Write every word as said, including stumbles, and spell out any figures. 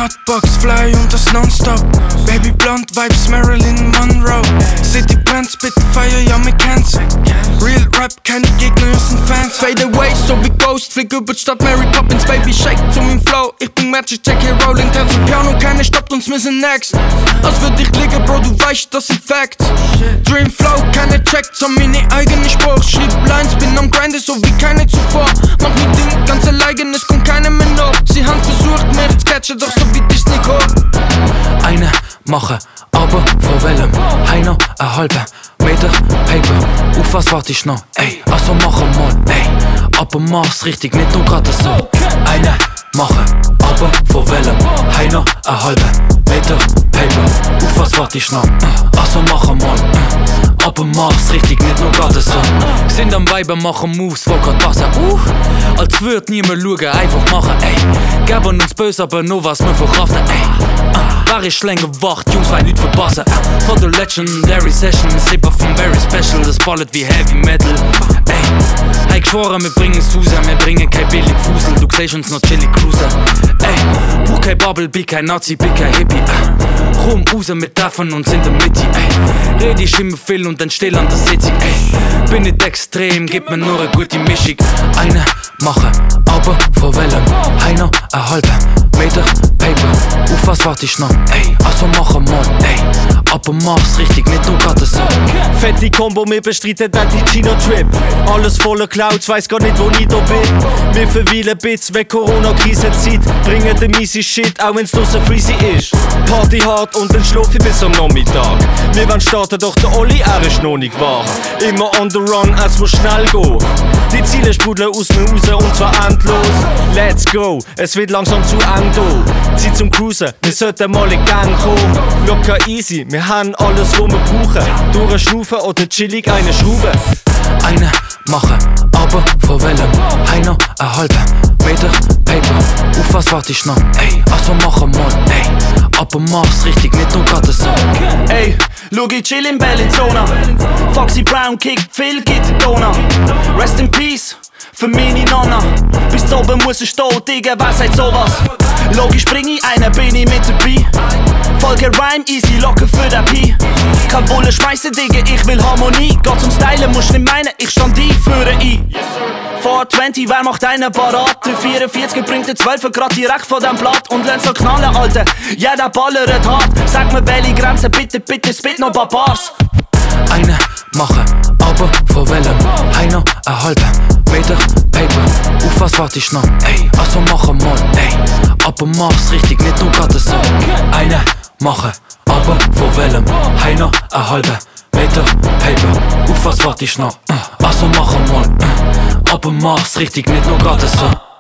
Hotbox, fly und das nonstop. Baby blond, Vibes, Marilyn Monroe. City Pants, bitte feier, ja, mir kennt's. Real Rap, keine Gegner, sind Fans. Fade away, so wie Ghost, flieg über die Stadt, Mary Poppins, Baby, shake zu meinem Flow. Ich bin Magic, check hier Rolling, Tanz und Piano, keine stoppt uns, wir sind next. Als würd ich liegen, Bro, du weißt, das sind Facts. Dream Flow, keine checkt, an meine eigene Spruch. Schrieb Lines, bin am Grinden, so wie keine zuvor. Mach mit Ding ganz allein, es kommt keine mehr noch. Sie haben versucht, mich zu catchen, doch so wie ich nicht hoch. Eine Mache, aber vor welchem? Heino, ein halber Meter Paper. Auf was wart ich noch? Ey, also mache mal, ey. Aber mach's richtig, nicht nur gerade so. Eine Mache, aber vor welchem? Heino, ein halber Meter Paper. Auf was wart ich noch? Also mache mal, aber mach's richtig, nicht nur gerade so. Sind am Weiber, machen Moves, wo grad passen. Uh, als würd niemand schauen, einfach machen, ey. Geben uns böse, aber nur was wir verkraften, ey. Uh, war ich länger wach, Jungs, weil nicht verpassen. Uh, for the legendary session, Zipper von very special, das ballet wie Heavy Metal, ey. Hey, geschworen, wir bringen es raus, wir bringen kein billig Fusel, du siehst uns noch chillig cruisen, ey. Buch kein Bubble, bin kein Nazi, bin kein Hippie, uh. Rum raus mit davon und in der Mitte, ey. Red ich immer viel und dann still an der Sitzung, ey. Bin nicht extrem, gib mir nur eine gute Mischung. Eine Mache, aber vor welchem? Heino, ein halber Meter Paper. Auf was wart ich noch? Ey, also mache mal, ey. Aber mach's richtig, nicht nur gerade so. Fette Combo, wir bestreiten dann die China-Trip. Alles voller Clouds, weiss gar nicht, wo ich da bin. Wir verweilen Bits, wenn Corona-Krise-Zeit. Bringen den miese Shit, auch wenn's draussen freezy ist. Party hart und dann schlaf ich bis am Nachmittag. Wir wollen starten, doch der Olli, er ist noch nicht wach. Immer on the run, es muss schnell gehen. Die Ziele sprudeln aus mir raus und zwar endlos. Let's go, es wird langsam zu Ende. Zeit zum Cruisen, wir sollten mal in Gang kommen. Locker easy, wir haben alles, was wir brauchen. Durchschnaufen oder chillig eine Schraube. Eine Mache, aber vor welchem? Heino, ein halber Meter Paper. Auf was wart ich noch? Ey, also mache mal, ey. Aber mach's richtig, nicht nur gerade so. Ey, schau ich chill in Bellinzona. Foxy Brown kickt viel Gitterdona. Rest in Peace für meine Nonna. Bis zu oben muss ich stehen, Digga, wer sagt sowas? Logisch bring ich einen, bin ich mit dabei. Folge Rhyme, easy, locker für den Pi. Kann Wolle schmeißen, Digga, ich will Harmonie. Gott zum Stylen, musst nicht meinen, ich stand ein für ein I. vier zwanzig, wer macht einen parat? Der vierundvierzig bringt den zwölfer grad direkt von dem Blatt. Und lernt so knallen, Alter, ja, der ballert hart. Sag mir, welche Grenze, bitte, bitte, spit noch ein paar Bars. Eine Mache, aber vor welchem? Heino, ein halber Meter Paper. Auf was wart ich noch? Ey, also mache mal, ey. Aber mach's richtig, nicht nur gerade so. Eine Mache, aber vor welchem? Heino, ein halber Meter Paper. Auf was wart ich noch? Also mache mal, aber mach's richtig, nicht nur gerade so.